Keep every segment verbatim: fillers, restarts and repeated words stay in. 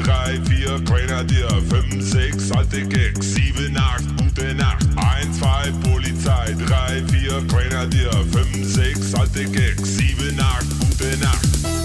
drei, vier, Grenadier, fünf, sechs, alte Gags, sieben, acht, gute Nacht, eins, zwei, Polizei, drei, vier, Grenadier, fünf, sechs, alte Gags, sieben, acht, gute Nacht.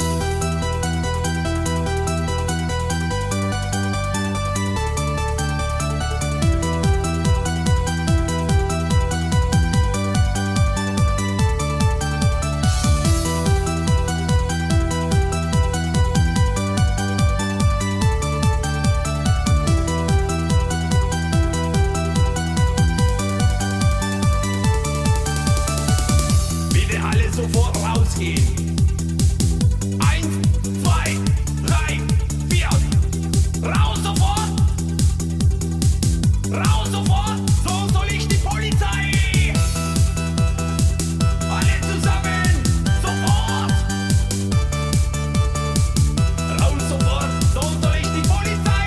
Sofort rausgehen. Eins, zwei, drei, vier. Raus sofort! Raus sofort! So soll ich die Polizei! Alle zusammen! Sofort! Raus sofort! So soll ich die Polizei!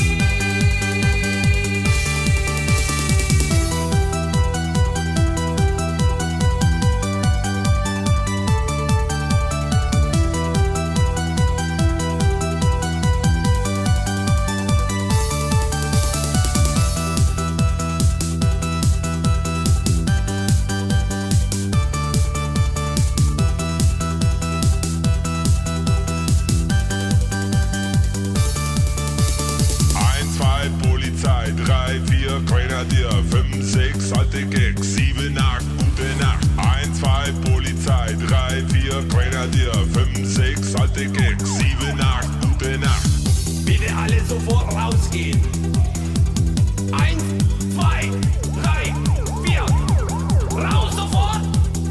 drei, vier, Grenadier, fünf, sechs, alte Gags, sieben, acht, gute Nacht, eins, zwei, Polizei, drei, vier, Grenadier, fünf, sechs, alte Gags, sieben, acht, gute Nacht. Bitte alle sofort rausgehen. Eins, zwei, drei, vier. Raus sofort!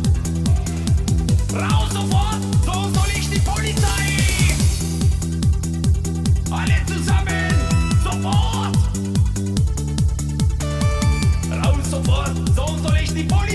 Raus sofort! So soll ich die Polizei! Alle zusammen! Sofort! Raus sofort! So soll ich die Polizei!